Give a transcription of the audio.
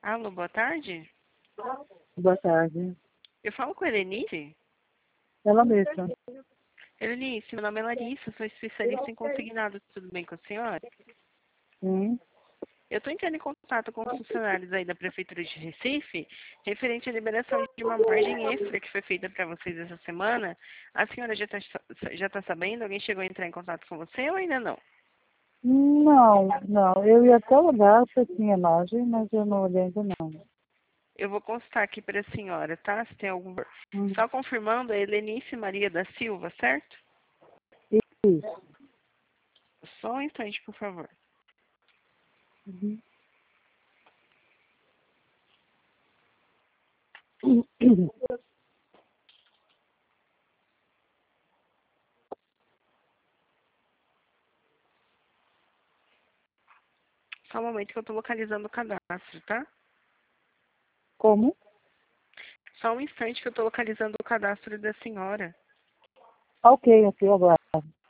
Alô, boa tarde. Boa tarde. Eu falo com a Helenice? Ela mesma. Helenice, meu nome é Larissa, sou especialista em consignado. Tudo bem com a senhora? Sim. Eu estou entrando em contato com os funcionários aí da Prefeitura de Recife, referente à liberação de uma margem extra que foi feita para vocês essa semana. A senhora já tá sabendo? Alguém chegou a entrar em contato com você ou ainda não? Não. Eu ia até olhar se tinha margem, mas eu não olhei ainda não. Eu vou constar aqui para a senhora, tá? Se tem algum... Hum. Só confirmando, é Helenice Maria da Silva, certo? Isso. Só um instante, por favor. Uhum. Só um momento que eu estou localizando o cadastro, tá? Como? Só um instante que eu estou localizando o cadastro da senhora. Ok, aguardo.